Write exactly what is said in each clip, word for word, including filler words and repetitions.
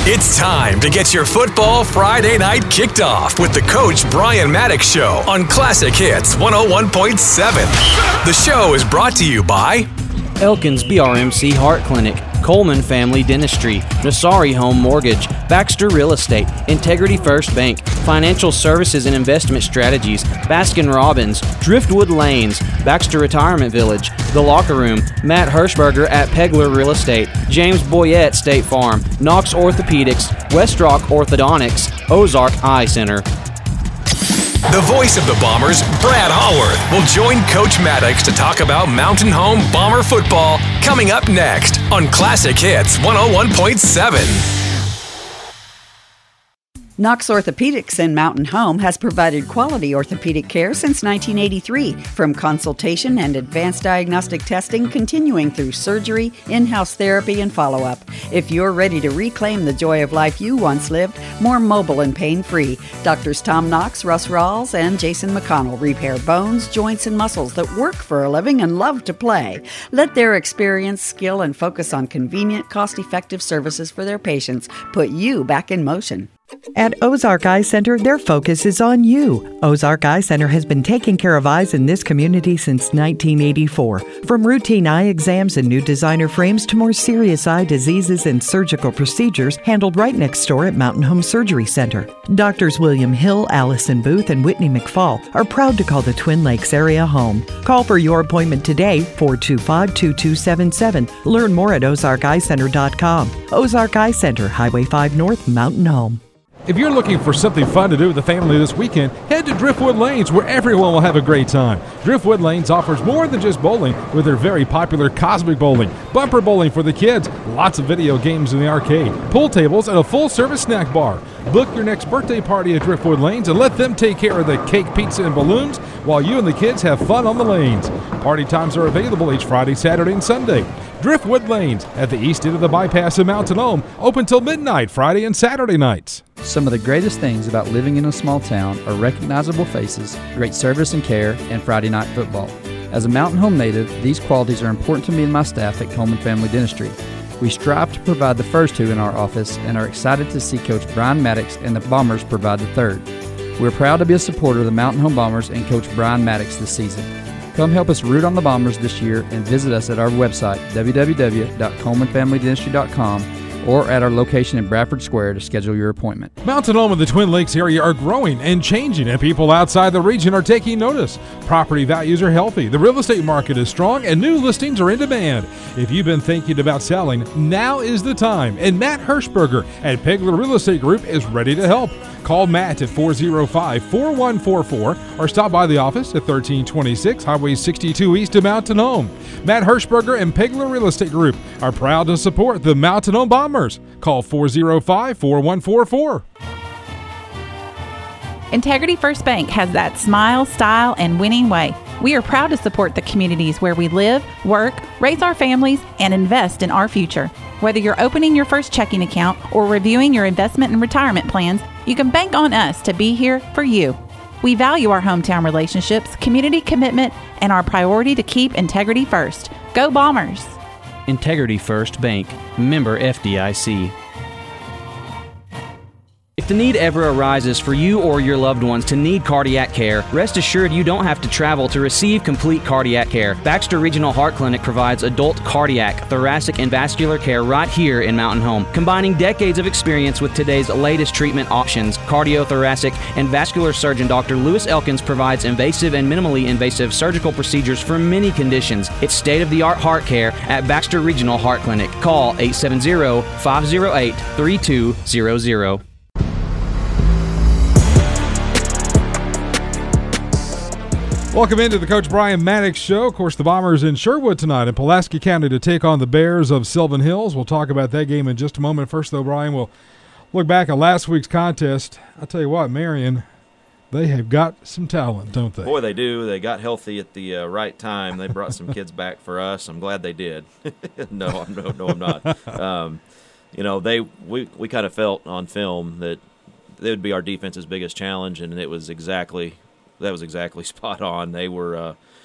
It's time to get your football Friday night kicked off with the Coach Brian Maddox Show on Classic Hits one oh one point seven. The show is brought to you by Elkins B R M C Heart Clinic, Coleman Family Dentistry, Nasari Home Mortgage, Baxter Real Estate, Integrity First Bank, Financial Services and Investment Strategies, Baskin Robbins, Driftwood Lanes, Baxter Retirement Village, The Locker Room, Matt Hirschberger at Pegler Real Estate, James Boyette State Farm, Knox Orthopedics, Westrock Orthodontics, Ozark Eye Center. The voice of the Bombers, Brad Hallworth, will join Coach Maddox to talk about Mountain Home Bomber football coming up next on Classic Hits one oh one point seven. Knox Orthopedics in Mountain Home has provided quality orthopedic care since nineteen eighty-three, from consultation and advanced diagnostic testing continuing through surgery, in-house therapy, and follow-up. If you're ready to reclaim the joy of life you once lived, more mobile and pain-free, Doctors Tom Knox, Russ Rawls, and Jason McConnell repair bones, joints, and muscles that work for a living and love to play. Let their experience, skill, and focus on convenient, cost-effective services for their patients put you back in motion. At Ozark Eye Center, their focus is on you. Ozark Eye Center has been taking care of eyes in this community since nineteen eighty-four. From routine eye exams and new designer frames to more serious eye diseases and surgical procedures handled right next door at Mountain Home Surgery Center. Doctors William Hill, Allison Booth, and Whitney McFall are proud to call the Twin Lakes area home. Call for your appointment today, four two five, two two seven seven. Learn more at ozark eye center dot com. Ozark Eye Center, Highway five North, Mountain Home. If you're looking for something fun to do with the family this weekend, head to Driftwood Lanes, where everyone will have a great time. Driftwood Lanes offers more than just bowling with their very popular Cosmic Bowling, bumper bowling for the kids, lots of video games in the arcade, pool tables, and a full-service snack bar. Book your next birthday party at Driftwood Lanes and let them take care of the cake, pizza, and balloons while you and the kids have fun on the lanes. Party times are available each Friday, Saturday, and Sunday. Driftwood Lanes at the east end of the bypass in Mountain Home, open till midnight Friday and Saturday nights. Some of the greatest things about living in a small town are recognizable faces, great service and care, and Friday night football. As a Mountain Home native, these qualities are important to me and my staff at Coleman Family Dentistry. We strive to provide the first two in our office and are excited to see Coach Brian Maddox and the Bombers provide the third. We're proud to be a supporter of the Mountain Home Bombers and Coach Brian Maddox this season. Come help us root on the Bombers this year and visit us at our website, w w w dot coleman family dentistry dot com, or at our location in Bradford Square to schedule your appointment. Mountain Home and the Twin Lakes area are growing and changing, and people outside the region are taking notice. Property values are healthy, the real estate market is strong, and new listings are in demand. If you've been thinking about selling, now is the time, and Matt Hirschberger at Pegler Real Estate Group is ready to help. Call Matt at four oh five, four one four four or stop by the office at thirteen twenty-six Highway sixty-two East of Mountain Home. Matt Hirschberger and Pegler Real Estate Group are proud to support the Mountain Home Bombers. Call four oh five, four one four four. Integrity First Bank has that smile, style, and winning way. We are proud to support the communities where we live, work, raise our families, and invest in our future. Whether you're opening your first checking account or reviewing your investment and retirement plans, you can bank on us to be here for you. We value our hometown relationships, community commitment, and our priority to keep integrity first. Go Bombers! Integrity First Bank, member F D I C. If the need ever arises for you or your loved ones to need cardiac care, rest assured you don't have to travel to receive complete cardiac care. Baxter Regional Heart Clinic provides adult cardiac, thoracic, and vascular care right here in Mountain Home. Combining decades of experience with today's latest treatment options, cardiothoracic and vascular surgeon Doctor Lewis Elkins provides invasive and minimally invasive surgical procedures for many conditions. It's state-of-the-art heart care at Baxter Regional Heart Clinic. Call eight seven zero, five zero eight, three two zero zero. Welcome into the Coach Brian Maddox Show. Of course, the Bombers in Sherwood tonight in Pulaski County to take on the Bears of Sylvan Hills. We'll talk about that game in just a moment. First, though, Brian, we'll look back at last week's contest. I'll tell you what, Marion, they have got some talent, don't they? Boy, they do. They got healthy at the uh, right time. They brought some kids back for us. I'm glad they did. no, I'm, no, no, I'm not. Um, you know, they we, we kind of felt on film that they would be our defense's biggest challenge, and it was exactly – that was exactly spot on. They were, uh,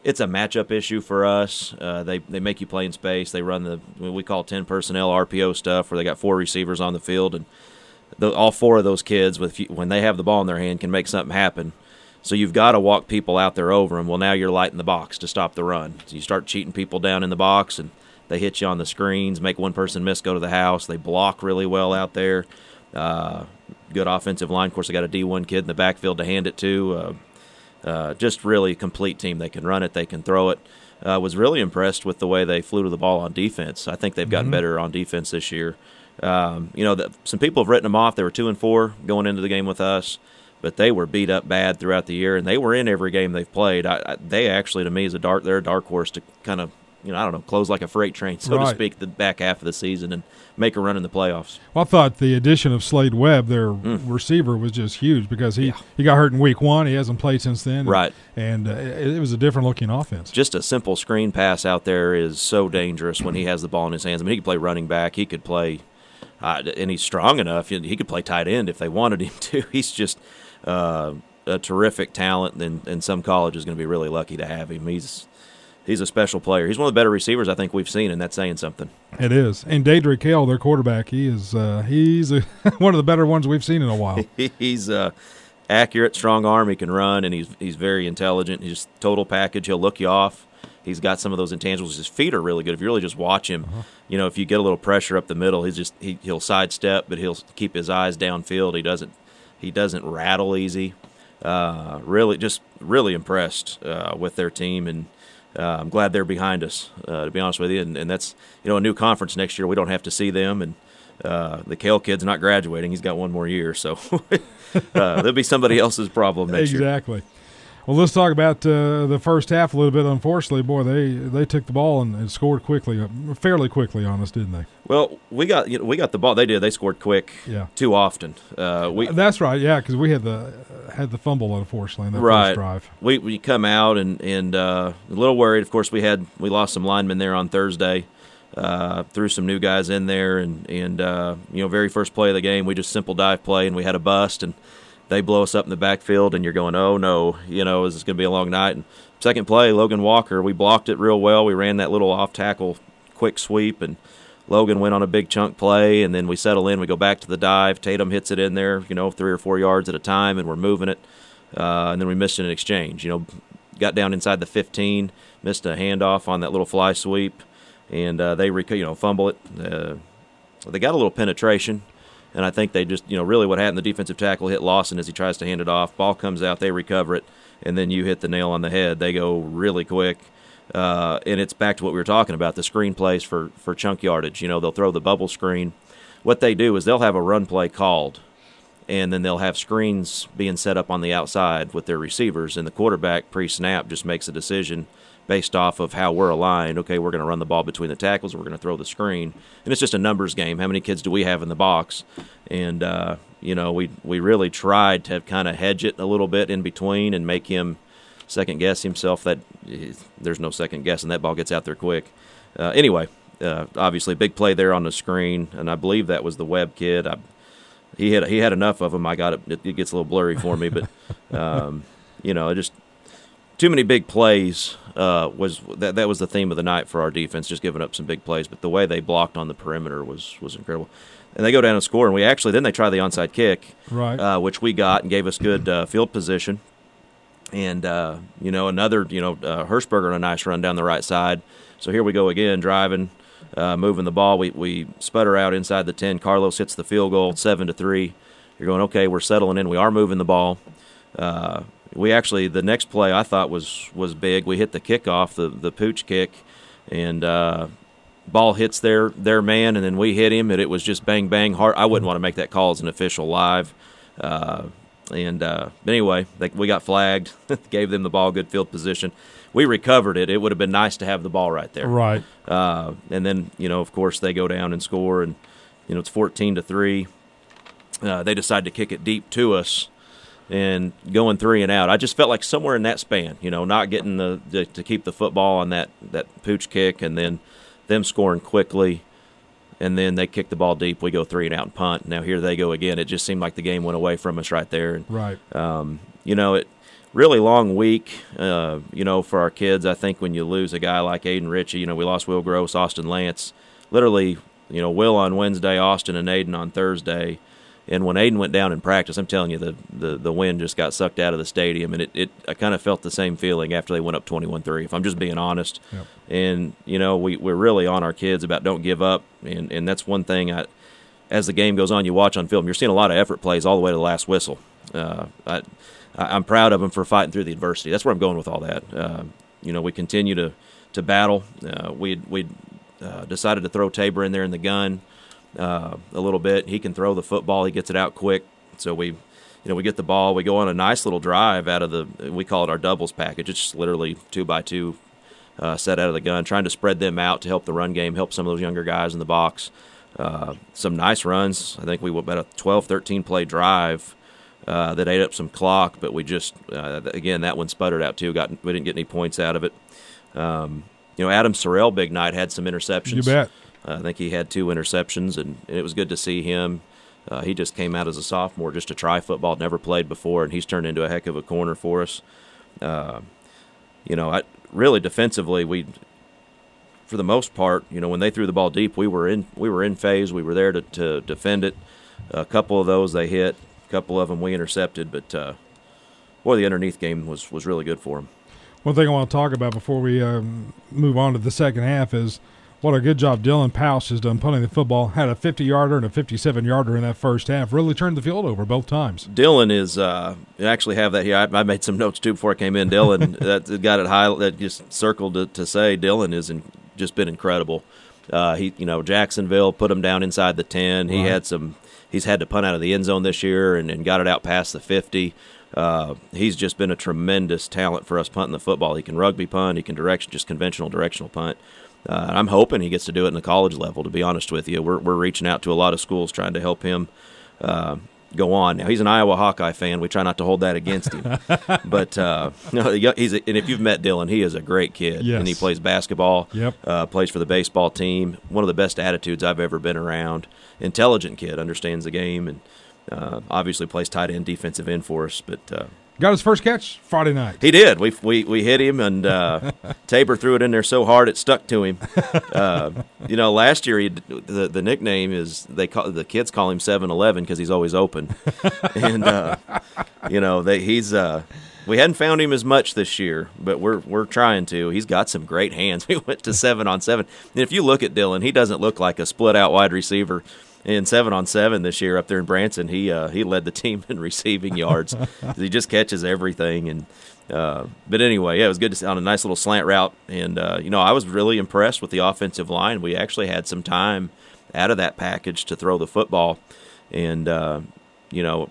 it's a matchup issue for us. Uh, they they make you play in space. They run the what we call ten personnel R P O stuff, where they got four receivers on the field, and the, all four of those kids, with when they have the ball in their hand, can make something happen. So you've got to walk people out there over them. Well, now you're lighting the box to stop the run. So you start cheating people down in the box, and they hit you on the screens, make one person miss, go to the house. They block really well out there. Uh, good offensive line. Of course, they got a D one kid in the backfield to hand it to. Uh, uh, just really complete team. They can run it. They can throw it. I uh, was really impressed with the way they flew to the ball on defense. I think they've gotten mm-hmm. better on defense this year. Um, you know, the, some people have written them off. They were two and four going into the game with us, but they were beat up bad throughout the year, and they were in every game they've played. I, I, they actually, to me, is a dark. They're a dark horse to kind of, you know, I don't know, close like a freight train, so right. to speak, the back half of the season and make a run in the playoffs. Well, I thought the addition of Slade Webb, their mm. receiver, was just huge because he, yeah. he got hurt in week one. He hasn't played since then. Right. And, and uh, it, it was a different-looking offense. Just a simple screen pass out there is so dangerous when he has the ball in his hands. I mean, he could play running back. He could play uh, – and he's strong enough. He could play tight end if they wanted him to. He's just uh, a terrific talent, and, and some college is going to be really lucky to have him. He's – He's a special player. He's one of the better receivers I think we've seen, and that's saying something. It is. And Daedric Hale, their quarterback, he is uh, he's a, one of the better ones we've seen in a while. he's uh, accurate, strong arm. He can run, and he's he's very intelligent. He's total package. He'll look you off. He's got some of those intangibles. His feet are really good. If you really just watch him, uh-huh. you know, if you get a little pressure up the middle, he's just he, he'll sidestep, but he'll keep his eyes downfield. He doesn't he doesn't rattle easy. Uh, really, just really impressed uh, with their team, and Uh, I'm glad they're behind us, uh, to be honest with you. And, and that's, you know, a new conference next year. We don't have to see them. And uh, the Kale kid's not graduating. He's got one more year. So uh, there'll be somebody else's problem next exactly. year. Exactly. Well, let's talk about uh, the first half a little bit. Unfortunately, boy, they, they took the ball and, and scored quickly, fairly quickly on us, didn't they? Well, we got you know, we got the ball. They did. They scored quick. Yeah. Too often. Uh, we that's right. Yeah, because we had the had the fumble, unfortunately, in that right. first drive. We we come out and and uh, a little worried. Of course, we had we lost some linemen there on Thursday. Uh, threw some new guys in there, and and uh, you know, very first play of the game, we just simple dive play, and we had a bust, and they blow us up in the backfield, and you're going, oh, no, you know, is this going to be a long night? And second play, Logan Walker, we blocked it real well. We ran that little off-tackle quick sweep, and Logan went on a big chunk play, and then we settle in. We go back to the dive. Tatum hits it in there, you know, three or four yards at a time, and we're moving it. Uh, and then we missed an exchange. You know, got down inside the fifteen, missed a handoff on that little fly sweep, and uh, they, rec- you know, fumble it. Uh, they got a little penetration. And I think they just, you know, really what happened, the defensive tackle hit Lawson as he tries to hand it off. Ball comes out, they recover it, and then you hit the nail on the head. They go really quick. Uh, and it's back to what we were talking about, the screen plays for, for chunk yardage. You know, they'll throw the bubble screen. What they do is they'll have a run play called, and then they'll have screens being set up on the outside with their receivers, and the quarterback pre-snap just makes a decision based off of how we're aligned. Okay, we're going to run the ball between the tackles, we're going to throw the screen. And it's just a numbers game. How many kids do we have in the box? And, uh, you know, we we really tried to kind of hedge it a little bit in between and make him second-guess himself. That there's no second-guessing. That ball gets out there quick. Uh, anyway, uh, obviously, big play there on the screen, and I believe that was the Webb kid. I, he had he had enough of them. I got it. It, it gets a little blurry for me, but, um, you know, it just – too many big plays uh, was that. That was the theme of the night for our defense, just giving up some big plays. But the way they blocked on the perimeter was was incredible. And they go down and score, and we actually then they try the onside kick, right? Uh, which we got and gave us good uh, field position. And uh, you know, another you know uh, Hirschberger on a nice run down the right side. So here we go again, driving, uh, moving the ball. We we sputter out inside the ten. Carlos hits the field goal, seven to three. You're going, okay, we're settling in. We are moving the ball. Uh, We actually, the next play I thought was, was big. We hit the kickoff, the the pooch kick, and uh, ball hits their their man, and then we hit him, and it was just bang, bang, hard. I wouldn't want to make that call as an official live. Uh, and uh, but anyway, they, we got flagged, gave them the ball, good field position. We recovered it. It would have been nice to have the ball right there. Right. Uh, and then, you know, of course, they go down and score, and, you know, it's fourteen to three. Uh, they decide to kick it deep to us. And going three and out, I just felt like somewhere in that span, you know, not getting the, the to keep the football on that, that pooch kick, and then them scoring quickly, and then they kick the ball deep. We go three and out and punt. Now here they go again. It just seemed like the game went away from us right there. And, right. Um, you know, it. really long week, uh, you know, for our kids. I think when you lose a guy like Aiden Ritchie, you know, we lost Will Gross, Austin Lance, literally, you know, Will on Wednesday, Austin and Aiden on Thursday. And when Aiden went down in practice, I'm telling you, the, the, the wind just got sucked out of the stadium, and it, it I kind of felt the same feeling after they went up twenty-one three, if I'm just being honest. Yep. And, you know, we, we're really on our kids about don't give up, and, and that's one thing I, as the game goes on, you watch on film, you're seeing a lot of effort plays all the way to the last whistle. Uh, I, I'm proud of them for fighting through the adversity. That's where I'm going with all that. Uh, you know, we continue to, to battle. Uh, we we uh, decided to throw Tabor in there in the gun. Uh, a little bit. He can throw the football. He gets it out quick. So we, you know, we get the ball. We go on a nice little drive out of the. We call it our doubles package. It's just literally two by two, uh, set out of the gun, trying to spread them out to help the run game, help some of those younger guys in the box. Uh, some nice runs. I think we went about a twelve, thirteen play drive uh, that ate up some clock, but we just uh, again that one sputtered out too. Got we didn't get any points out of it. Um, you know, Adam Sorrell, big night, had some interceptions. You bet. Uh, I think he had two interceptions, and, and it was good to see him. Uh, he just came out as a sophomore just to try football, never played before, and he's turned into a heck of a corner for us. Uh, you know, I, really defensively, we, for the most part, you know, when they threw the ball deep, we were in we were in phase. We were there to, to defend it. A couple of those they hit, a couple of them we intercepted, but uh, boy, the underneath game was, was really good for them. One thing I want to talk about before we um, move on to the second half is what a good job Dylan Pausch has done punting the football. Had a fifty-yarder and a fifty-seven-yarder in that first half. Really turned the field over both times. Dylan is uh, – I actually have that here. I, I made some notes, too, before I came in. Dylan, that got it high, that just circled to, to say Dylan has in, just been incredible. Uh, he, you know, Jacksonville put him down inside the ten. He right. had some – he's had to punt out of the end zone this year and, and got it out past the fifty. Uh, he's just been a tremendous talent for us punting the football. He can rugby punt. He can direction, just conventional directional punt. Uh, I'm hoping he gets to do it in the college level, to be honest with you. We're we're reaching out to a lot of schools trying to help him uh, go on. Now, he's an Iowa Hawkeye fan. We try not to hold that against him. But uh, no, he's a, and if you've met Dylan, he is a great kid. Yes. And he plays basketball, yep. uh, plays for the baseball team. One of the best attitudes I've ever been around. Intelligent kid, understands the game, and uh, obviously plays tight end, defensive end for us. But uh, got his first catch Friday night. He did. We we we hit him, and uh, Tabor threw it in there so hard it stuck to him. Uh, you know, last year he the the nickname is they call the kids call him seven eleven because he's always open, and uh, you know they he's uh, we hadn't found him as much this year, but we're we're trying to. He's got some great hands. We went to seven on seven, and if you look at Dylan, he doesn't look like a split out wide receiver. In seven on seven this year up there in Branson, he uh, he led the team in receiving yards. He just catches everything, and uh, but anyway, yeah, it was good to see on a nice little slant route. And uh, you know, I was really impressed with the offensive line. We actually had some time out of that package to throw the football, and uh, you know,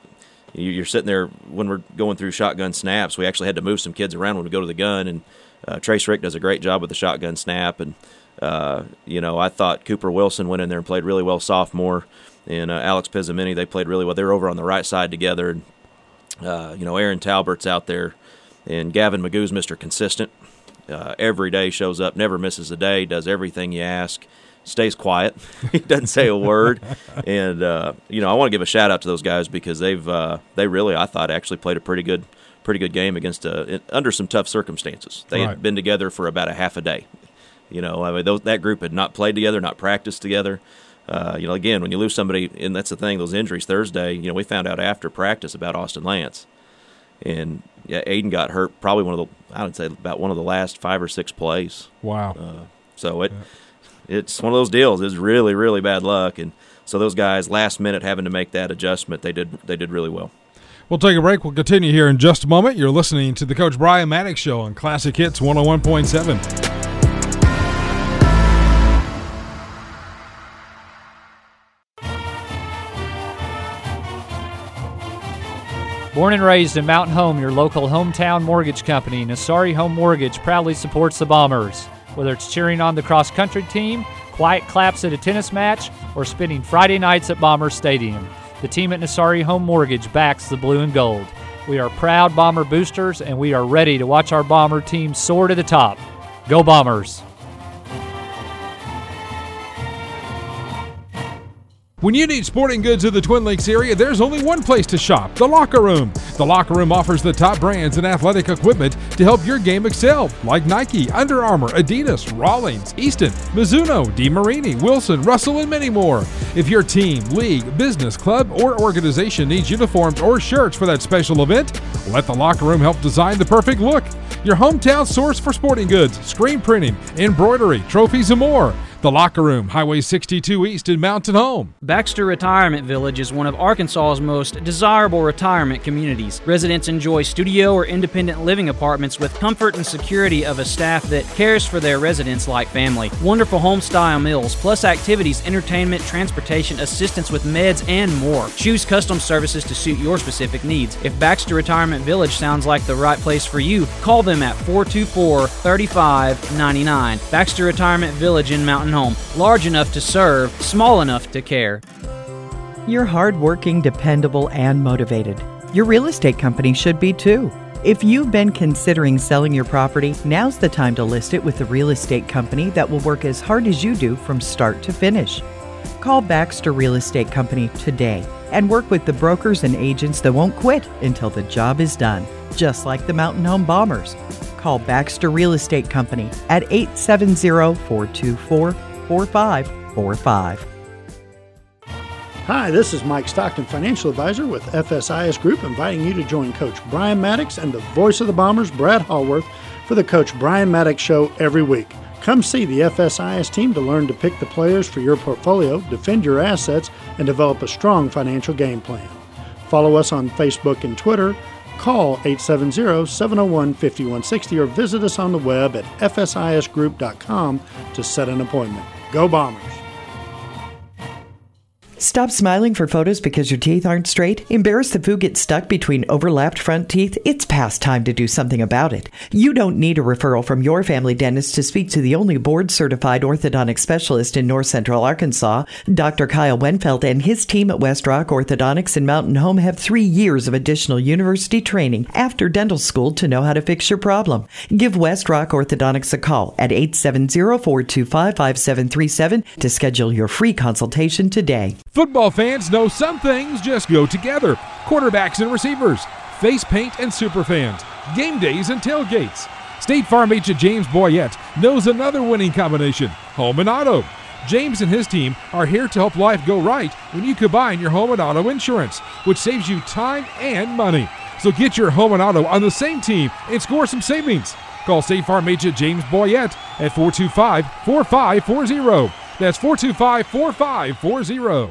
you're sitting there when we're going through shotgun snaps. We actually had to move some kids around when we go to the gun, and uh, Trace Rick does a great job with the shotgun snap. And Uh, you know, I thought Cooper Wilson went in there and played really well, sophomore, and uh, Alex Pizzamini, they played really well. They were over on the right side together. And, uh, you know, Aaron Talbert's out there, and Gavin Magoo's Mister Consistent. Uh, every day shows up, never misses a day, does everything you ask, stays quiet. He doesn't say a word. And, uh, you know, I want to give a shout-out to those guys because they've uh, they really, I thought, actually played a pretty good pretty good game against uh, under some tough circumstances. They right. had been together for about a half a day. You know, I mean, those, that group had not played together, not practiced together. Uh, you know, again, when you lose somebody, and that's the thing, those injuries Thursday, you know, we found out after practice about Austin Lance. And, yeah, Aiden got hurt probably one of the, I would say, about one of the last five or six plays. Wow. Uh, so it yeah. it's one of those deals. It's really, really bad luck. And so those guys, last minute, having to make that adjustment, they did they did really well. We'll take a break. We'll continue here in just a moment. You're listening to the Coach Brian Maddox Show on Classic Hits one oh one point seven. Born and raised in Mountain Home, your local hometown mortgage company, Nassari Home Mortgage proudly supports the Bombers. Whether it's cheering on the cross-country team, quiet claps at a tennis match, or spending Friday nights at Bomber Stadium, the team at Nassari Home Mortgage backs the blue and gold. We are proud Bomber boosters, and we are ready to watch our Bomber team soar to the top. Go Bombers! When you need sporting goods in the Twin Lakes area, there's only one place to shop, The Locker Room. The Locker Room offers the top brands and athletic equipment to help your game excel, like Nike, Under Armour, Adidas, Rawlings, Easton, Mizuno, DeMarini, Wilson, Russell, and many more. If your team, league, business, club, or organization needs uniforms or shirts for that special event, let The Locker Room help design the perfect look. Your hometown source for sporting goods, screen printing, embroidery, trophies, and more. The Locker Room, Highway sixty-two East in Mountain Home. Baxter Retirement Village is one of Arkansas's most desirable retirement communities. Residents enjoy studio or independent living apartments with comfort and security of a staff that cares for their residents like family. Wonderful home-style meals, plus activities, entertainment, transportation, assistance with meds, and more. Choose custom services to suit your specific needs. If Baxter Retirement Village sounds like the right place for you, call them at four two four, three five nine nine. Baxter Retirement Village in Mountain Home. Large enough to serve, small enough to care. You're hardworking, dependable, and motivated. Your real estate company should be too. If you've been considering selling your property, now's the time to list it with a real estate company that will work as hard as you do from start to finish. Call Baxter Real Estate Company today and work with the brokers and agents that won't quit until the job is done, just like the Mountain Home Bombers. Call Baxter Real Estate Company at eight seven zero, four two four, four five four five. Hi, this is Mike Stockton, Financial Advisor with F S I S Group, inviting you to join Coach Brian Maddox and the voice of the Bombers, Brad Hallworth, for the Coach Brian Maddox Show every week. Come see the F S I S team to learn to pick the players for your portfolio, defend your assets, and develop a strong financial game plan. Follow us on Facebook and Twitter. Call eight seven zero, seven zero one, five one six zero or visit us on the web at f s i s group dot com to set an appointment. Go Bombers! Stop smiling for photos because your teeth aren't straight? Embarrassed the food gets stuck between overlapped front teeth? It's past time to do something about it. You don't need a referral from your family dentist to speak to the only board-certified orthodontic specialist in North Central Arkansas. Doctor Kyle Wenfeld and his team at West Rock Orthodontics in Mountain Home have three years of additional university training after dental school to know how to fix your problem. Give West Rock Orthodontics a call at eight seven zero, four two five, five seven three seven to schedule your free consultation today. Football fans know some things just go together. Quarterbacks and receivers, face paint and superfans, game days and tailgates. State Farm agent James Boyette knows another winning combination, home and auto. James and his team are here to help life go right when you combine your home and auto insurance, which saves you time and money. So get your home and auto on the same team and score some savings. Call State Farm agent James Boyette at four two five, four five four zero. That's four two five, four five four zero.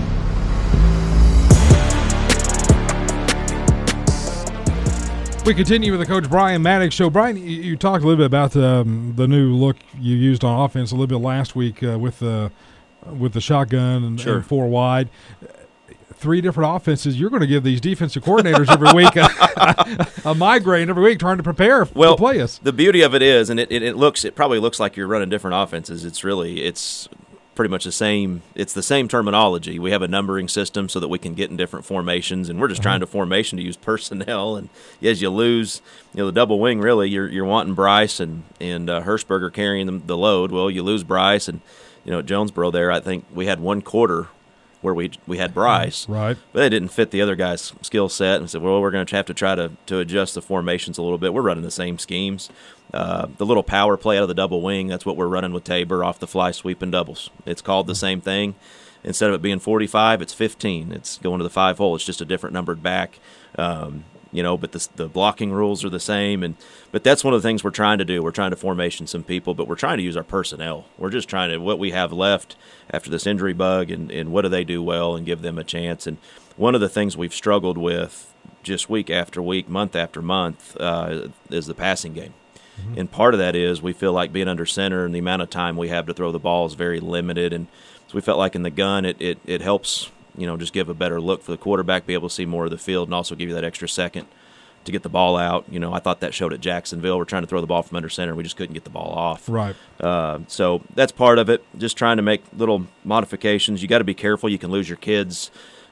We continue with the Coach Brian Maddox Show. Brian, you, you talked a little bit about um, the new look you used on offense a little bit last week uh, with the with the shotgun and, sure. and four wide. Three different offenses. You're going to give these defensive coordinators every week a, a migraine every week trying to prepare well, to play us. The beauty of it is, and it, it, it looks, it probably looks like you're running different offenses. It's really, it's pretty much the same. It's the same terminology. We have a numbering system so that we can get in different formations, and we're just uh-huh. trying to formation to use personnel. And as you lose, you know, the double wing, really, you're you're wanting Bryce and and uh, Hirschberger carrying the, the load. Well, you lose Bryce, and you know, at Jonesboro there, I think we had one quarter where we we had Bryce, right? But they didn't fit the other guy's skill set, and said, well, we're going to have to try to to adjust the formations a little bit. We're running the same schemes. Uh, the little power play out of the double wing, that's what we're running with Tabor, off the fly sweep and doubles. It's called the same thing. Instead of it being forty-five, it's fifteen. It's going to the five hole. It's just a different numbered back. Um, you know, but the, the blocking rules are the same. And but that's one of the things we're trying to do. We're trying to formation some people, but we're trying to use our personnel. We're just trying to, what we have left after this injury bug, and, and what do they do well, and give them a chance. And one of the things we've struggled with just week after week, month after month, uh, is the passing game. Mm-hmm. And part of that is we feel like being under center and the amount of time we have to throw the ball is very limited. And so we felt like in the gun it, it, it helps, you know, just give a better look for the quarterback, be able to see more of the field, and also give you that extra second to get the ball out. You know, I thought that showed at Jacksonville. We're trying to throw the ball from under center, and we just couldn't get the ball off. Right. Uh, so that's part of it, just trying to make little modifications. You got to be careful. You can lose your kids.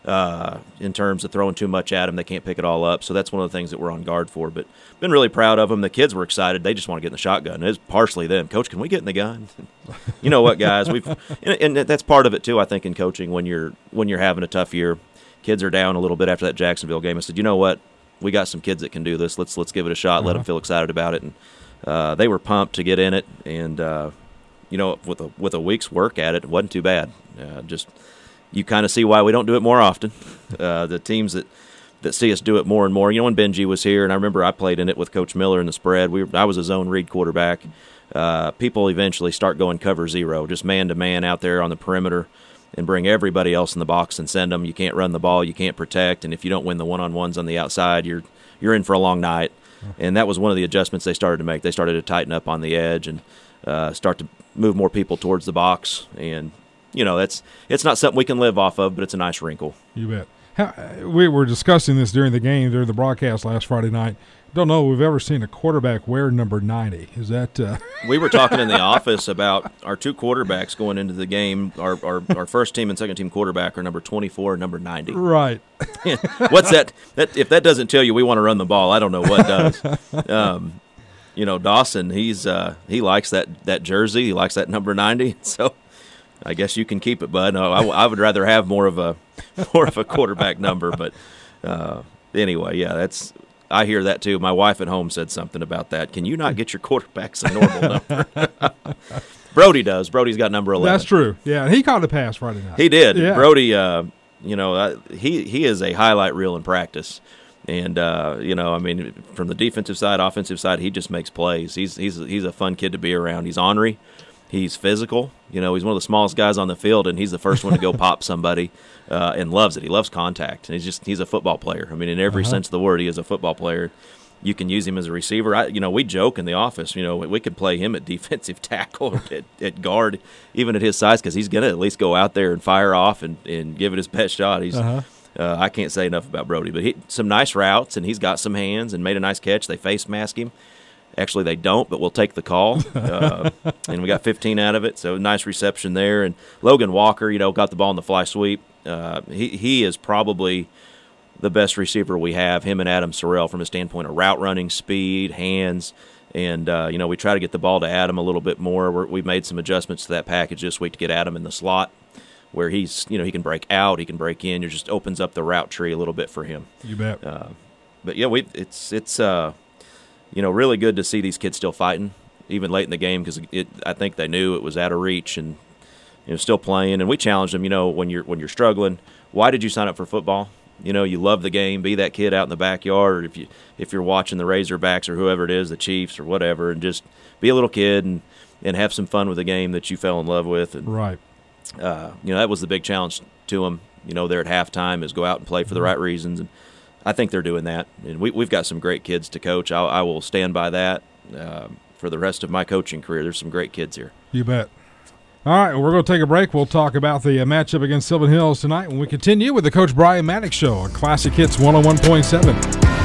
uh, in terms of throwing too much at them. They can't pick it all up. So that's one of the things that we're on guard for. But been really proud of them. The kids were excited. They just want to get in the shotgun. It's partially them. Coach, can we get in the gun? You know what, guys? We've and, and that's part of it too. I think in coaching, when you're when you're having a tough year, kids are down a little bit after that Jacksonville game. I said, you know what? We got some kids that can do this. Let's let's give it a shot. Uh-huh. Let them feel excited about it. And uh, they were pumped to get in it. And uh, you know, with a with a week's work at it, it wasn't too bad. Uh, just you kind of see why we don't do it more often. Uh, the teams that, that see us do it more and more. You know, when Benji was here, and I remember I played in it with Coach Miller in the spread. We were, I was a zone read quarterback. Uh, people eventually start going cover zero, just man to man out there on the perimeter, and bring everybody else in the box and send them. You can't run the ball, you can't protect, and if you don't win the one on ones on the outside, you're you're in for a long night. And that was one of the adjustments they started to make. They started to tighten up on the edge and uh, start to move more people towards the box. And you know, that's it's not something we can live off of, but it's a nice wrinkle. You bet. How, we were discussing this during the game, during the broadcast last Friday night. Don't know if we've ever seen a quarterback wear number ninety. Is that uh... – We were talking in the office about our two quarterbacks going into the game. Our, our our first team and second team quarterback are number twenty-four and number ninety. Right. What's that? That if that doesn't tell you we want to run the ball, I don't know what does. Um, you know, Dawson, he's uh, he likes that, that jersey. He likes that number ninety. So I guess you can keep it, bud. No, I, I would rather have more of a more of a quarterback number. But uh, anyway, yeah, that's – I hear that too. My wife at home said something about that. Can you not get your quarterbacks a normal number? Brody does. Brody's got number eleven. That's true. Yeah, he caught a pass Friday night. He did. Yeah. Brody, uh, you know, uh, he he is a highlight reel in practice, and uh, you know, I mean, from the defensive side, offensive side, he just makes plays. He's he's he's a fun kid to be around. He's ornery. He's physical. You know, he's one of the smallest guys on the field, and he's the first one to go pop somebody, uh, and loves it. He loves contact, and he's just he's a football player. I mean, in every uh-huh. sense of the word, he is a football player. You can use him as a receiver. I, you know, we joke in the office. You know, we could play him at defensive tackle or at, at guard, even at his size, because he's going to at least go out there and fire off and, and give it his best shot. He's uh-huh. uh, I can't say enough about Brody, but he some nice routes, and he's got some hands and made a nice catch. They face mask him. Actually, they don't, but we'll take the call. Uh, and we got fifteen out of it, so nice reception there. And Logan Walker, you know, got the ball in the fly sweep. Uh, he he is probably the best receiver we have, him and Adam Sorrell, from a standpoint of route running, speed, hands. And, uh, you know, we try to get the ball to Adam a little bit more. We're, we've made some adjustments to that package this week to get Adam in the slot where he's, you know, he can break out, he can break in. It just opens up the route tree a little bit for him. You bet. Uh, but, yeah, we it's – it's uh, you know, really good to see these kids still fighting, even late in the game, because I think they knew it was out of reach and, you know, still playing. And we challenged them, you know, when you're when you're struggling, why did you sign up for football? You know, you love the game. Be that kid out in the backyard, or if you if you're watching the Razorbacks or whoever it is, the Chiefs or whatever, and just be a little kid and, and have some fun with the game that you fell in love with. And, right. Uh, you know, that was the big challenge to them. You know, there at halftime is go out and play for the right reasons, and I think they're doing that. And we we've got some great kids to coach. I, I will stand by that uh, for the rest of my coaching career. There's some great kids here. You bet. All right, we're going to take a break. We'll talk about the uh, matchup against Sylvan Hills tonight when we continue with the Coach Brian Maddox Show on Classic Hits one oh one point seven.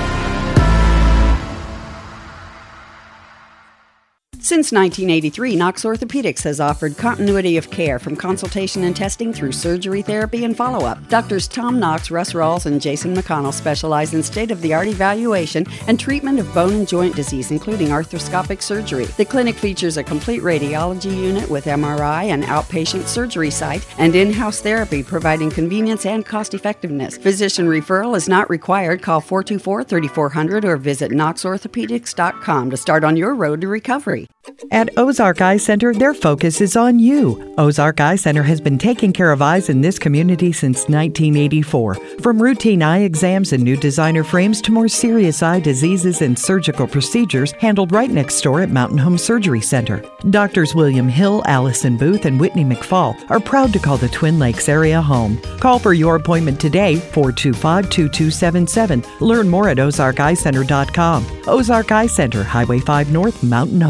Since nineteen eighty-three, Knox Orthopedics has offered continuity of care from consultation and testing through surgery, therapy, and follow-up. Doctors Tom Knox, Russ Rawls, and Jason McConnell specialize in state-of-the-art evaluation and treatment of bone and joint disease, including arthroscopic surgery. The clinic features a complete radiology unit with M R I and outpatient surgery site and in-house therapy, providing convenience and cost-effectiveness. Physician referral is not required. Call four two four, three four zero zero or visit knox orthopedics dot com to start on your road to recovery. At Ozark Eye Center, their focus is on you. Ozark Eye Center has been taking care of eyes in this community since nineteen eighty-four. From routine eye exams and new designer frames to more serious eye diseases and surgical procedures handled right next door at Mountain Home Surgery Center. Doctors William Hill, Allison Booth, and Whitney McFall are proud to call the Twin Lakes area home. Call for your appointment today, four two five, two two seven seven. Learn more at ozark eye center dot com. Ozark Eye Center, Highway five North, Mountain Home.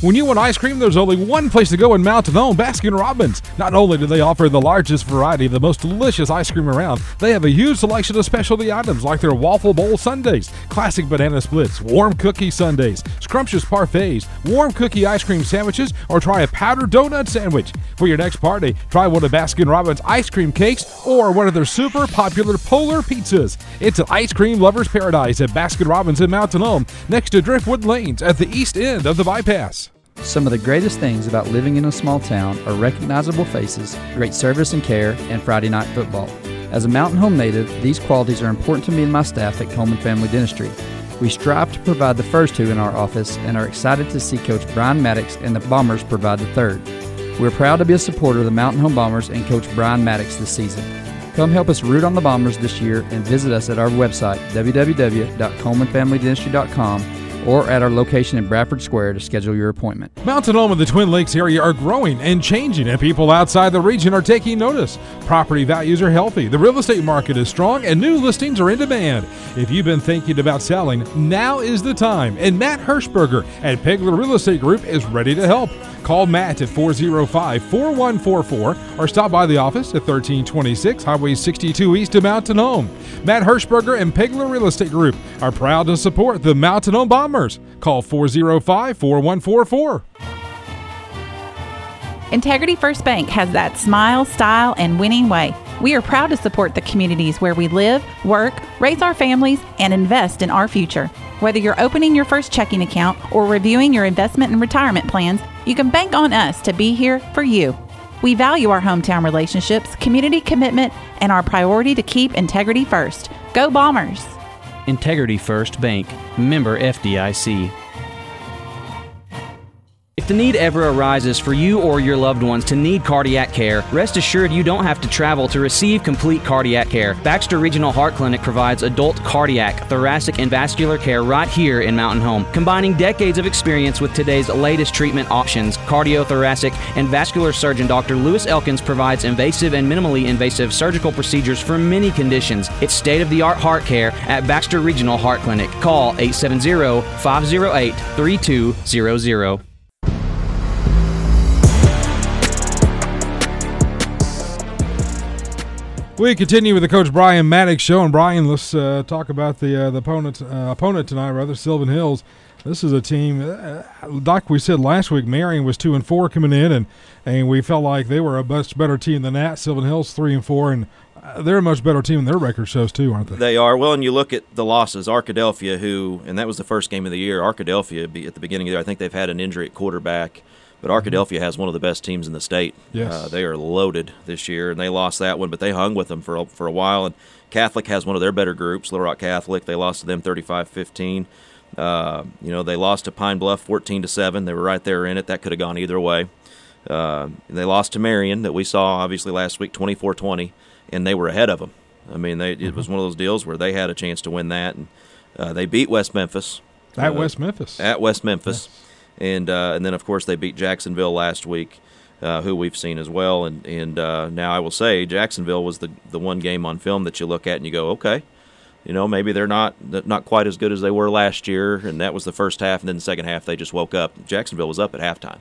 When you want ice cream, there's only one place to go in Mountain Home, Baskin Robbins. Not only do they offer the largest variety of the most delicious ice cream around, they have a huge selection of specialty items like their waffle bowl sundaes, classic banana splits, warm cookie sundaes, scrumptious parfaits, warm cookie ice cream sandwiches, or try a powdered donut sandwich. For your next party, try one of Baskin Robbins ice cream cakes or one of their super popular Polar pizzas. It's an ice cream lover's paradise at Baskin Robbins in Mountain Home, next to Driftwood Lanes at the east end of the bypass. Some of the greatest things about living in a small town are recognizable faces, great service and care, and Friday night football. As a Mountain Home native, these qualities are important to me and my staff at Coleman Family Dentistry. We strive to provide the first two in our office and are excited to see Coach Brian Maddox and the Bombers provide the third. We're proud to be a supporter of the Mountain Home Bombers and Coach Brian Maddox this season. Come help us root on the Bombers this year and visit us at our website, w w w dot coleman family dentistry dot com, or at our location in Bradford Square to schedule your appointment. Mountain Home and the Twin Lakes area are growing and changing, and people outside the region are taking notice. Property values are healthy, the real estate market is strong, and new listings are in demand. If you've been thinking about selling, now is the time, and Matt Hirschberger at Pegler Real Estate Group is ready to help. Call Matt at four oh five, four one four four or stop by the office at thirteen twenty-six Highway sixty-two East of Mountain Home. Matt Hirschberger and Pegler Real Estate Group are proud to support the Mountain Home Bombers. Call four oh five, four one four four. Integrity First Bank has that smile, style, and winning way. We are proud to support the communities where we live, work, raise our families, and invest in our future. Whether you're opening your first checking account or reviewing your investment and retirement plans, you can bank on us to be here for you. We value our hometown relationships, community commitment, and our priority to keep integrity first. Go Bombers! Integrity First Bank, member F D I C. If the need ever arises for you or your loved ones to need cardiac care, rest assured you don't have to travel to receive complete cardiac care. Baxter Regional Heart Clinic provides adult cardiac, thoracic, and vascular care right here in Mountain Home, combining decades of experience with today's latest treatment options. Cardiothoracic and vascular surgeon Doctor Lewis Elkins provides invasive and minimally invasive surgical procedures for many conditions. It's state-of-the-art heart care at Baxter Regional Heart Clinic. Call eight seven zero, five zero eight, three two zero zero. We continue with the Coach Brian Maddox Show, and Brian, let's uh, talk about the uh, the opponent uh, opponent tonight, rather Sylvan Hills. This is a team, uh, like we said last week, Marion was two and four coming in, and and we felt like they were a much better team than that. Sylvan Hills three and four, and uh, they're a much better team than their record shows too, aren't they? They are. Well, and you look at the losses, Arkadelphia, who, and that was the first game of the year. Arkadelphia, at the beginning of the year, I think they've had an injury at quarterback. But Arkadelphia has one of the best teams in the state. Yes. Uh, they are loaded this year, and they lost that one, but they hung with them for a, for a while. And Catholic has one of their better groups, Little Rock Catholic. They lost to them thirty-five fifteen. Uh, you know, they lost to Pine Bluff fourteen to seven. They were right there in it. That could have gone either way. Uh, they lost to Marion, that we saw obviously last week, twenty-four twenty, and they were ahead of them. I mean, they, it was one of those deals where they had a chance to win that. And uh, they beat West Memphis. At uh, West Memphis. At West Memphis. Yes. And uh, and then, of course, they beat Jacksonville last week, uh, who we've seen as well. And and uh, now I will say Jacksonville was the the one game on film that you look at and you go, okay, you know, maybe they're not not quite as good as they were last year. And that was the first half. And then the second half, they just woke up. Jacksonville was up at halftime.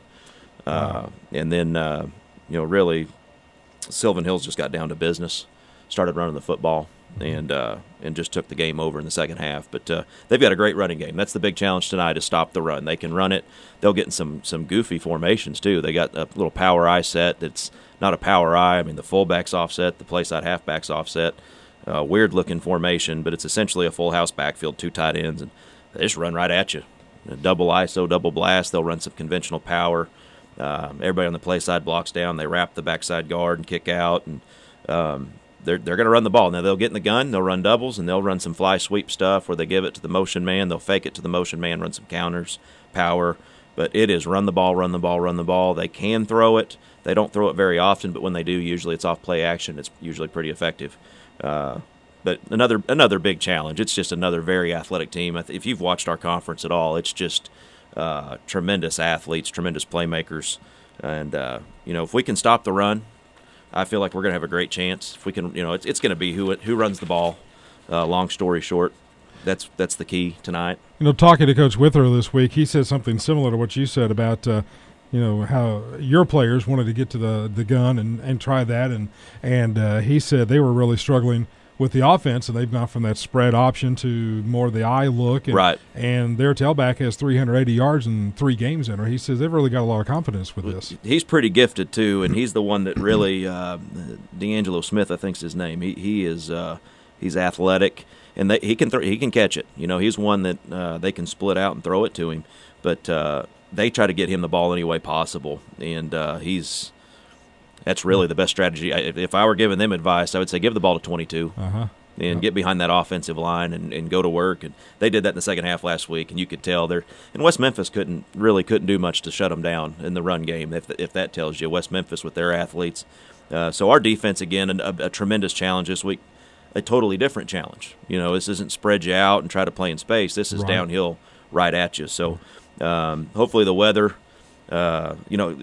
Uh, wow. And then, uh, you know, really, Sylvan Hills just got down to business, started running the football. And uh, and just took the game over in the second half. But uh, they've got a great running game. That's the big challenge tonight, is stop the run. They can run it. They'll get in some, some goofy formations, too. They got a little power eye set that's not a power eye. I mean, the fullback's offset, the play side halfback's offset. Uh, weird-looking formation, but it's essentially a full house backfield, two tight ends, and they just run right at you. A double I S O, double blast. They'll run some conventional power. Um, everybody on the play side blocks down. They wrap the backside guard and kick out, and um, They're they're going to run the ball. Now, they'll get in the gun, they'll run doubles, and they'll run some fly sweep stuff where they give it to the motion man. They'll fake it to the motion man, run some counters, power. But it is run the ball, run the ball, run the ball. They can throw it. They don't throw it very often, but when they do, usually it's off play action. It's usually pretty effective. Uh, but another another big challenge. It's just another very athletic team. If you've watched our conference at all, it's just uh, tremendous athletes, tremendous playmakers. And, uh, you know, if we can stop the run, I feel like we're going to have a great chance. If we can, you know, it's it's going to be who who runs the ball. Uh, long story short, that's that's the key tonight. You know, talking to Coach Withrow this week, he said something similar to what you said about, uh, you know, how your players wanted to get to the, the gun and, and try that. And, and uh, he said they were really struggling with the offense, and they've gone from that spread option to more the eye look. And, right. And their tailback has three hundred eighty yards in three games in her. He says they've really got a lot of confidence with this. He's pretty gifted, too, and he's the one that really uh, – D'Angelo Smith, I think's his name. He he is uh, – he's athletic, and they, he can th- he can catch it. You know, he's one that uh, they can split out and throw it to him. But uh, they try to get him the ball any way possible, and uh, he's – that's really the best strategy. I, if I were giving them advice, I would say give the ball to twenty-two uh-huh. and yep. get behind that offensive line and, and go to work. And they did that in the second half last week, and you could tell they're and West Memphis couldn't really couldn't do much to shut them down in the run game. If if that tells you, West Memphis with their athletes. Uh, so our defense again, a, a tremendous challenge this week, a totally different challenge. You know, this isn't spread you out and try to play in space. This is right. downhill right at you. So um, hopefully the weather, uh, you know,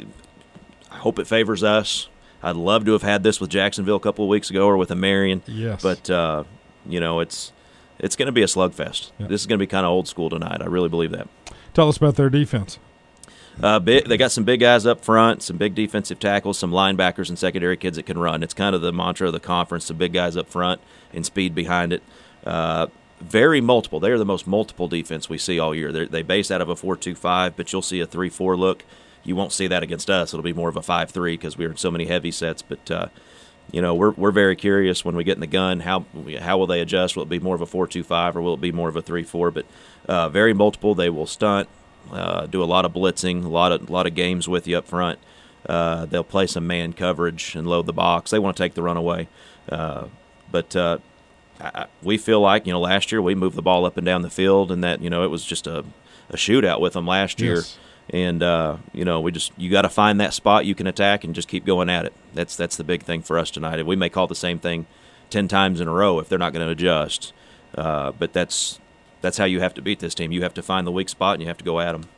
I hope it favors us. I'd love to have had this with Jacksonville a couple of weeks ago or with a Marion. Yes. But, uh, you know, it's it's going to be a slugfest. Yeah. This is going to be kind of old school tonight. I really believe that. Tell us about their defense. Uh, big, they got some big guys up front, some big defensive tackles, some linebackers and secondary kids that can run. It's kind of the mantra of the conference, some big guys up front and speed behind it. Uh, very multiple. They are the most multiple defense we see all year. They're, they base out of a four two five, but you'll see a three four look. You won't see that against us. It'll be more of a five three because we're in so many heavy sets. But, uh, you know, we're we're very curious when we get in the gun, how how will they adjust? Will it be more of a four two five or will it be more of a three four? But uh, very multiple. They will stunt, uh, do a lot of blitzing, a lot of, a lot of games with you up front. Uh, they'll play some man coverage and load the box. They want to take the run away. Uh, but uh, I, we feel like, you know, last year we moved the ball up and down the field and that, you know, it was just a, a shootout with them last year. Yes. And, uh, you know, we just you got to find that spot you can attack and just keep going at it. That's that's the big thing for us tonight. And we may call the same thing ten times in a row if they're not going to adjust. Uh, but that's that's how you have to beat this team. You have to find the weak spot and you have to go at them.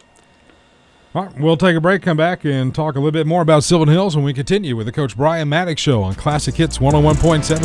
All right, we'll take a break, come back, and talk a little bit more about Sylvan Hills when we continue with the Coach Brian Maddox Show on Classic Hits one oh one point seven.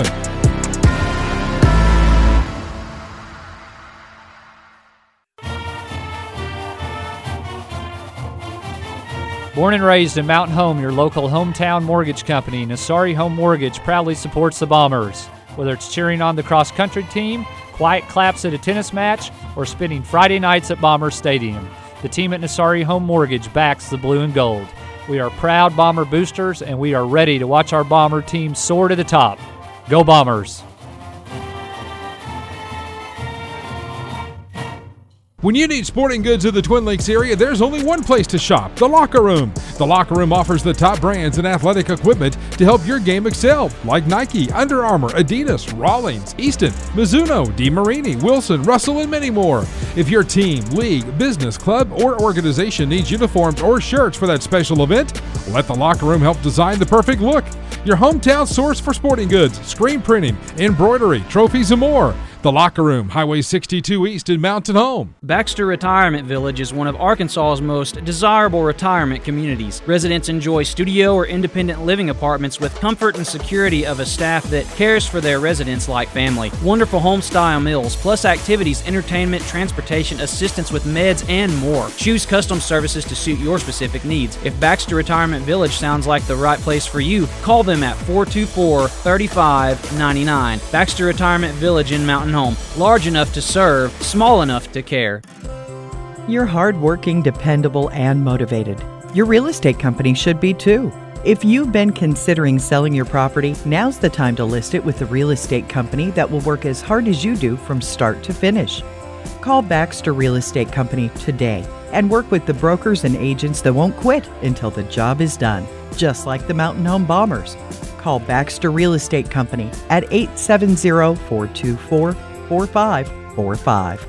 Born and raised in Mountain Home, your local hometown mortgage company, Nassari Home Mortgage proudly supports the Bombers. Whether it's cheering on the cross-country team, quiet claps at a tennis match, or spending Friday nights at Bomber Stadium, the team at Nassari Home Mortgage backs the blue and gold. We are proud Bomber boosters, and we are ready to watch our Bomber team soar to the top. Go Bombers! When you need sporting goods in the Twin Lakes area, there's only one place to shop, The Locker Room. The Locker Room offers the top brands and athletic equipment to help your game excel, like Nike, Under Armour, Adidas, Rawlings, Easton, Mizuno, DeMarini, Wilson, Russell, and many more. If your team, league, business, club, or organization needs uniforms or shirts for that special event, let The Locker Room help design the perfect look. Your hometown source for sporting goods, screen printing, embroidery, trophies, and more. The Locker Room, Highway sixty-two East in Mountain Home. Baxter Retirement Village is one of Arkansas's most desirable retirement communities. Residents enjoy studio or independent living apartments with comfort and security of a staff that cares for their residents like family. Wonderful home-style meals, plus activities, entertainment, transportation, assistance with meds, and more. Choose custom services to suit your specific needs. If Baxter Retirement Village sounds like the right place for you, call them at four two four, three five nine nine. Baxter Retirement Village in Mountain Home. Large enough to serve, small enough to care. You're hardworking, dependable, and motivated. Your real estate company should be too. If you've been considering selling your property, now's the time to list it with a real estate company that will work as hard as you do from start to finish. Call Baxter Real Estate Company today and work with the brokers and agents that won't quit until the job is done, just like the Mountain Home Bombers. Call Baxter Real Estate Company at eight seven zero, four two four, four five four five.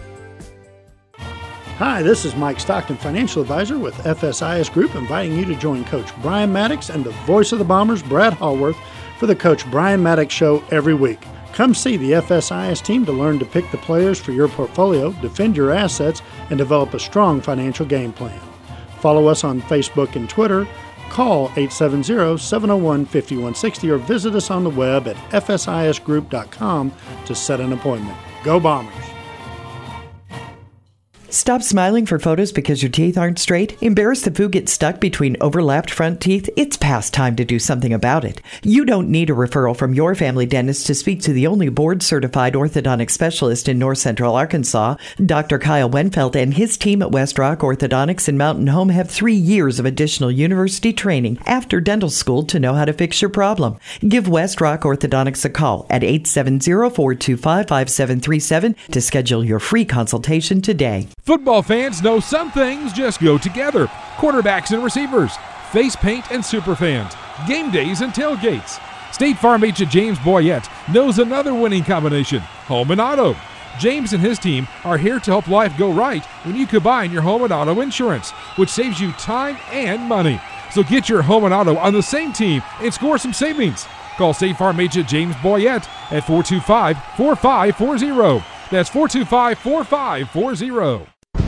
Hi, this is Mike Stockton, Financial Advisor with F S I S Group, inviting you to join Coach Brian Maddox and the voice of the Bombers, Brad Hallworth, for the Coach Brian Maddox Show every week. Come see the F S I S team to learn to pick the players for your portfolio, defend your assets, and develop a strong financial game plan. Follow us on Facebook and Twitter. Call eight seven zero, seven zero one, five one six zero or visit us on the web at f s i s group dot com to set an appointment. Go Bombers! Stop smiling for photos because your teeth aren't straight? Embarrassed the food gets stuck between overlapped front teeth? It's past time to do something about it. You don't need a referral from your family dentist to speak to the only board-certified orthodontic specialist in North Central Arkansas. Doctor Kyle Wenfeld and his team at West Rock Orthodontics in Mountain Home have three years of additional university training after dental school to know how to fix your problem. Give West Rock Orthodontics a call at eight seven zero, four two five, five seven three seven to schedule your free consultation today. Football fans know some things just go together. Quarterbacks and receivers, face paint and superfans, game days and tailgates. State Farm agent James Boyette knows another winning combination, home and auto. James and his team are here to help life go right when you combine your home and auto insurance, which saves you time and money. So get your home and auto on the same team and score some savings. Call State Farm agent James Boyette at four two five, four five four zero. That's four two five, four five four zero.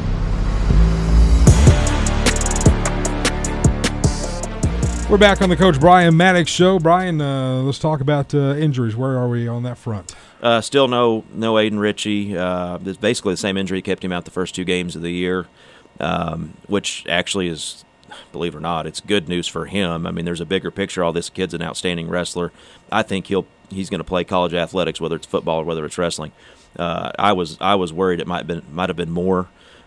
We're back on the Coach Brian Maddox Show. Brian, uh, let's talk about uh, injuries. Where are we on that front? Uh, still no no Aiden Ritchie. Uh, it's basically the same injury kept him out the first two games of the year, um, which actually is, believe it or not, it's good news for him. I mean, there's a bigger picture. All this kid's an outstanding wrestler. I think he'll he's going to play college athletics, whether it's football or whether it's wrestling. Uh, I was I was worried it might been might have been more.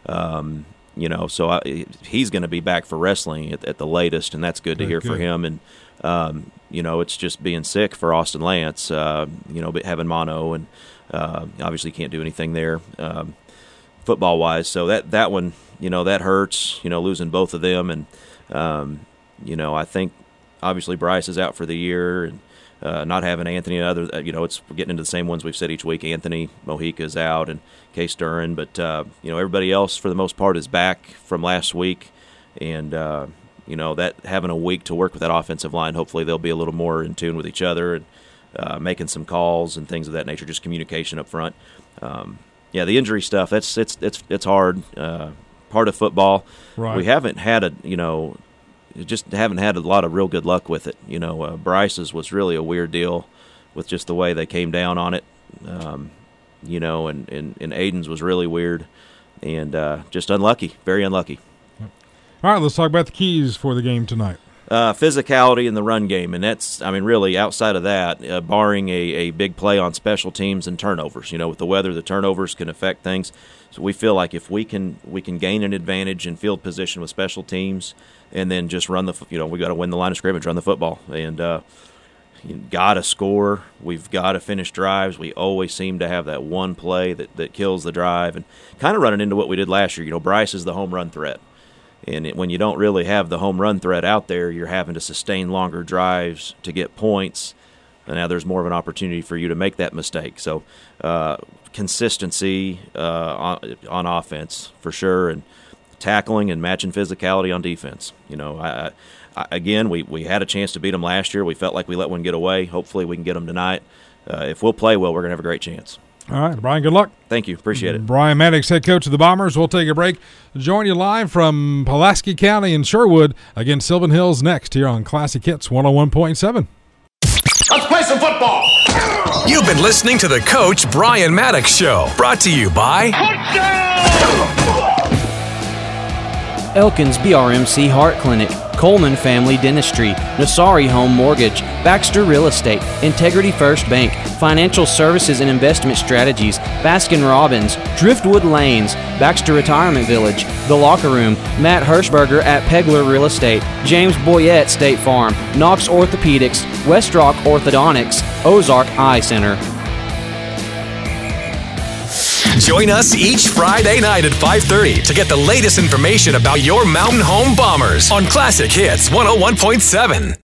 Um, You know, so I, he's going to be back for wrestling at, at the latest, and that's good to Very hear good. for him. And, um, you know, it's just being sick for Austin Lance, uh, you know, having mono, and uh, obviously can't do anything there um, football-wise. So that, that one, you know, that hurts, you know, losing both of them. And, um, you know, I think obviously Bryce is out for the year, and uh, not having Anthony and other, you know, it's we're getting into the same ones we've said each week. Anthony Mojica is out, and Case Duran, but uh, you know, everybody else for the most part is back from last week, and uh, you know, that having a week to work with that offensive line, hopefully they'll be a little more in tune with each other and uh, making some calls and things of that nature, just communication up front. Um, yeah, the injury stuff, that's it's it's it's hard. Uh, part of football. Right. We haven't had a you know, just haven't had a lot of real good luck with it. You know, uh, Bryce's was really a weird deal with just the way they came down on it. Um, You know, and, and, and Aiden's was really weird and uh, just unlucky, very unlucky. All right, let's talk about the keys for the game tonight. Uh, physicality in the run game, and that's, I mean, really outside of that, uh, barring a, a big play on special teams and turnovers. You know, with the weather, the turnovers can affect things. So we feel like if we can we can gain an advantage in field position with special teams, and then just run the, you know, we got to win the line of scrimmage, run the football, and uh, you got to score. We've got to finish drives. We always seem to have that one play that, that kills the drive, and kind of running into what we did last year. You know, Bryce is the home run threat. And it, when you don't really have the home run threat out there, you're having to sustain longer drives to get points. And now there's more of an opportunity for you to make that mistake. So uh, consistency uh, on, on offense for sure, and tackling and matching physicality on defense. You know, I, I, again, we, we had a chance to beat them last year. We felt like we let one get away. Hopefully we can get them tonight. Uh, if we'll play well, we're going to have a great chance. All right, Brian, good luck. Thank you. Appreciate it. Brian Maddox, head coach of the Bombers. We'll take a break. Join you live from Pulaski County in Sherwood against Sylvan Hills next here on Classic Hits one oh one point seven. Let's play some football. You've been listening to the Coach Brian Maddox Show, brought to you by Elkins B R M C Heart Clinic, Coleman Family Dentistry, Nasari Home Mortgage, Baxter Real Estate, Integrity First Bank, Financial Services and Investment Strategies, Baskin Robbins, Driftwood Lanes, Baxter Retirement Village, The Locker Room, Matt Hirschberger at Pegler Real Estate, James Boyette State Farm, Knox Orthopedics, West Rock Orthodontics, Ozark Eye Center. Join us each Friday night at five thirty to get the latest information about your Mountain Home Bombers on Classic Hits one oh one point seven.